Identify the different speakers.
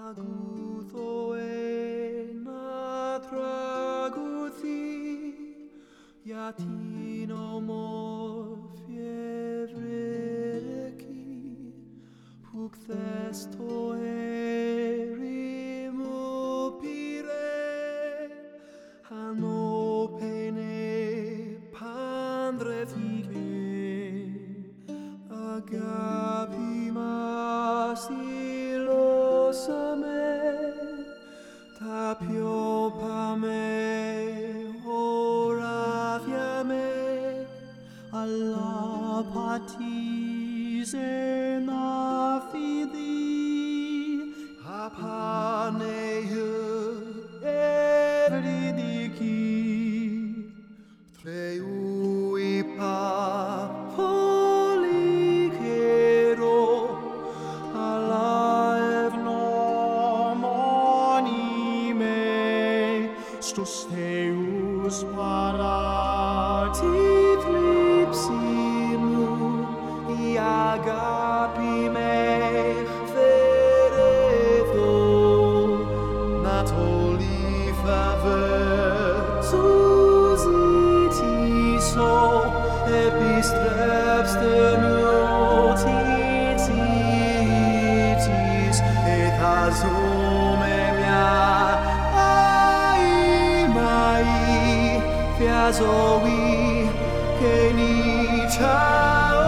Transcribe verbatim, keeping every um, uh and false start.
Speaker 1: Ακούσω ένα τραγούδι για την ομόρφη Ευρετική που χθες το έρημο πήρε, ανώπαινε παντρεύτηκε. Αγάπη μας δηλώσαμε τα πιο πάμε οράδια με, αλλά πατήζε να φύγει απάνειο ευρυδική. Θεού είπα πολύ καιρό, αλλά ευγνώμων είμαι στους Θεούς παρά τη θλίψη μου. Η αγάπη με φέρε εδώ, να το λίβαβε σου ζητήσω. Επιστρέψτε μου την της, θα ζούμε μια αημαή θεία ζωή και νύχτα.